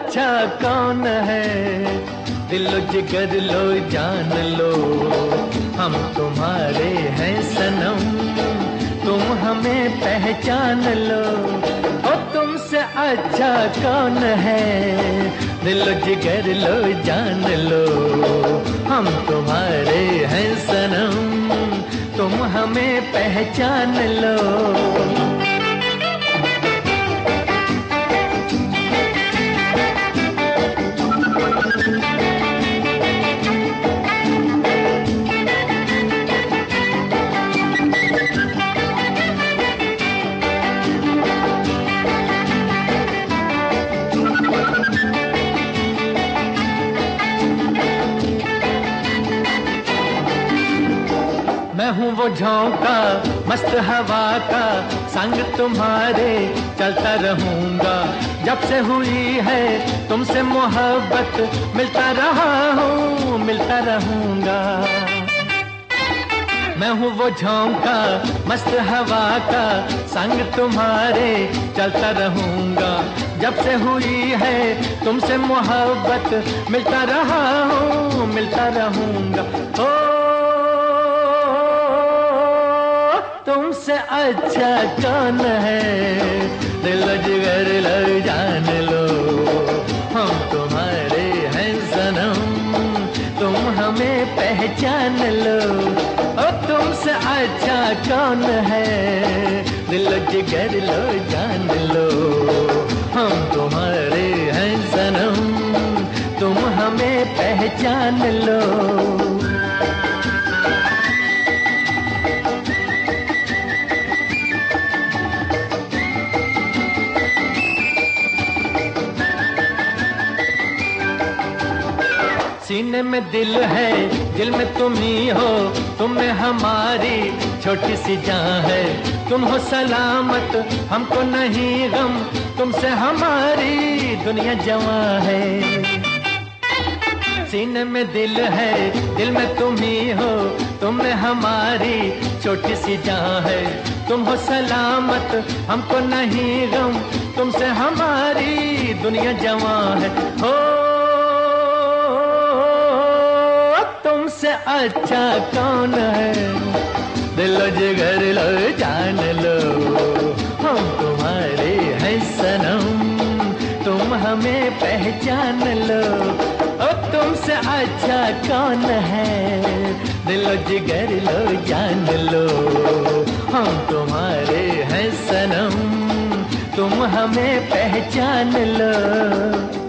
अच्छा कौन है, दिलो जिगर लो जान लो, हम तुम्हारे हैं सनम, तुम हमें पहचान लो। ओ तुमसे अच्छा कौन है, दिलो जिगर लो जान लो, हम तुम्हारे हैं सनम, तुम हमें पहचान लो। मैं हूँ वो झोंका मस्त हवा का, संग तुम्हारे चलता रहूंगा। जब से हुई है तुमसे मोहब्बत, मिलता रहा हूँ मिलता रहूंगा। मैं हूँ वो झोंका मस्त हवा का, संग तुम्हारे चलता रहूंगा। जब से हुई है तुमसे मोहब्बत, मिलता रहा हूँ मिलता रहूंगा। ओ तुमसे अच्छा कौन है, दिल जिगर लो जान लो, हम तुम्हारे हैं सनम, तुम हमें पहचान लो। ओ तुमसे अच्छा कौन है, दिल जिगर लो जान लो, हम तुम्हारे हैं सनम, तुम हमें पहचान लो। सीने में दिल है, दिल में तुम ही हो, तुम में हमारी छोटी सी जान है। तुम हो सलामत हमको नहीं गम, तुमसे हमारी दुनिया जवां है। सीने में दिल है, दिल में तुम ही हो, तुम में हमारी छोटी सी जान है। तुम हो सलामत हमको नहीं गम, तुमसे हमारी दुनिया जवां है। हो तुमसे अच्छा कौन है, दिलो जिगर लो जान लो, हम तुम्हारे हैं सनम, तुम हमें पहचान लो। ओ तुमसे अच्छा कौन है, दिलो जिगर लो जान लो, हम तुम्हारे हैं सनम, तुम हमें पहचान लो।